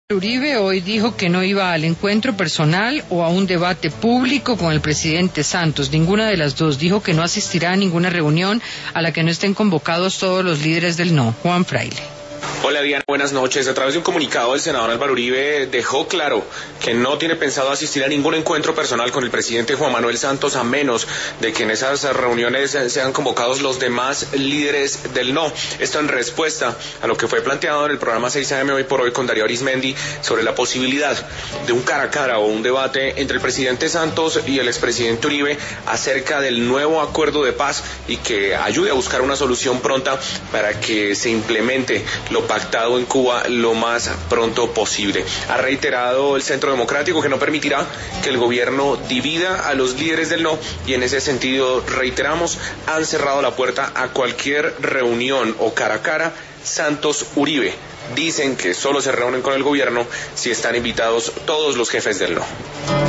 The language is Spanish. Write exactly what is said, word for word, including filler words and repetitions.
Uribe hoy dijo que no iba al encuentro personal o a un debate público con el presidente Santos, ninguna de las dos. Dijo que no asistirá a ninguna reunión a la que no estén convocados todos los líderes del no. Juan Fraile. Hola Diana, buenas noches. A través de un comunicado, el senador Álvaro Uribe dejó claro que no tiene pensado asistir a ningún encuentro personal con el presidente Juan Manuel Santos, a menos de que en esas reuniones sean convocados los demás líderes del no. Esto en respuesta a lo que fue planteado en el programa seis A M Hoy por Hoy con Darío Arizmendi sobre la posibilidad de un cara a cara o un debate entre el presidente Santos y el expresidente Uribe acerca del nuevo acuerdo de paz y que ayude a buscar una solución pronta para que se implemente lo pactado en Cuba lo más pronto posible. Ha reiterado el Centro Democrático que no permitirá que el gobierno divida a los líderes del no, y en ese sentido reiteramos, han cerrado la puerta a cualquier reunión o cara a cara Santos-Uribe. Dicen que solo se reúnen con el gobierno si están invitados todos los jefes del no.